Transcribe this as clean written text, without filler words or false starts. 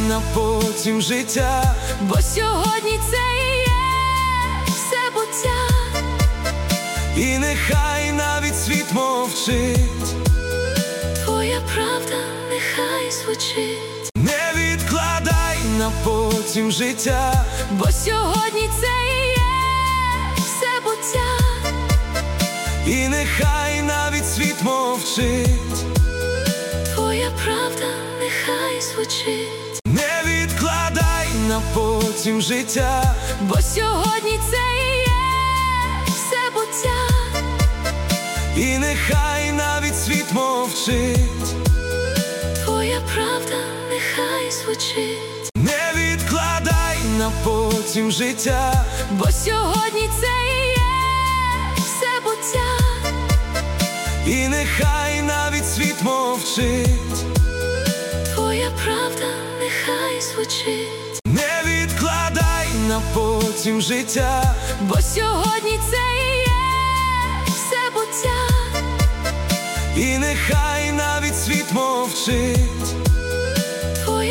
на потім життя, бо сьогодні це і є все буття. І нехай навіть світ мовчить, твоя правда нехай звучить. Не відкладай на потім життя, бо сьогодні це і є все буття. І нехай навіть світ мовчить, твоя правда нехай звучить. Не відкладай на потім життя, бо сьогодні це і є все буття. І нехай навіть світ мовчить, твоя правда нехай звучить. Не відкладай на потім життя, бо сьогодні це і є все буття. І нехай навіть світ мовчить, твоя правда нехай звучить. Не відкладай на потім життя, бо сьогодні це і є все буття. І нехай навіть світ мовчить,